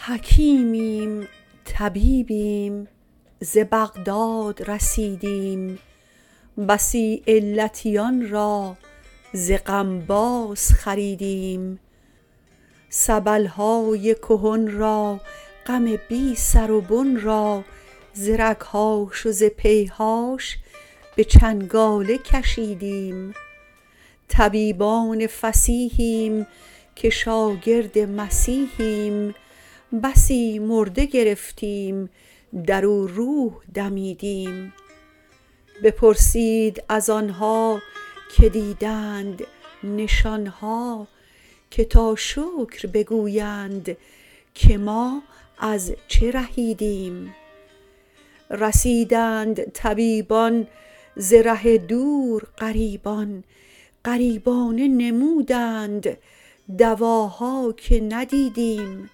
حکیمیم طبیبیم ز بغداد رسیدیم، بسی علتیان را ز غم باز خریدیم. سبل های کهن را غم بی سر و بن را، ز رگهاش و ز پیهاش به چنگاله کشیدیم. طبیبان فصیحیم که شاگرد مسیحیم، بسی مرده گرفتیم در او روح دمیدیم. بپرسید از آنها که دیدند نشان ها، که تا شکر بگویند که ما از چه رهیدیم. رسیدند طبیبان ز ره دور غریبان، غریبانه نمودند دواها که ندیدیم.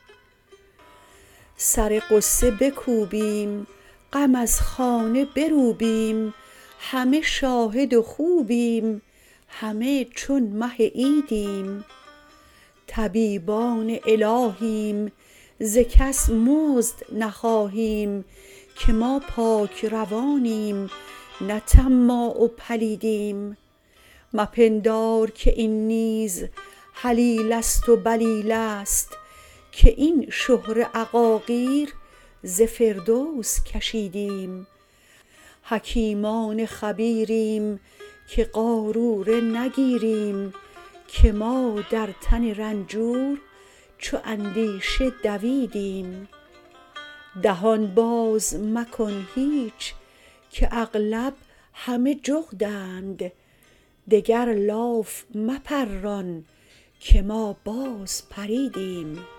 سر غصه بکوبیم غم از خانه بروبیم، همه شاهد و خوبیم همه چون مه عیدیم. طبیبان الهیم ز کس مزد نخواهیم، که ما پاک روانیم نه طماع و پلیدیم. مپندار که این نیز هلیله است و بلیله است، که این شهره عقاقیر ز فردوس کشیدیم. حکیمان خبیریم که قاروره نگیریم، که ما در تن رنجور چو اندیشه دویدیم. دهان باز مکن هیچ که اغلب همه جغدند، دگر لاف مپران که ما باز پریدیم.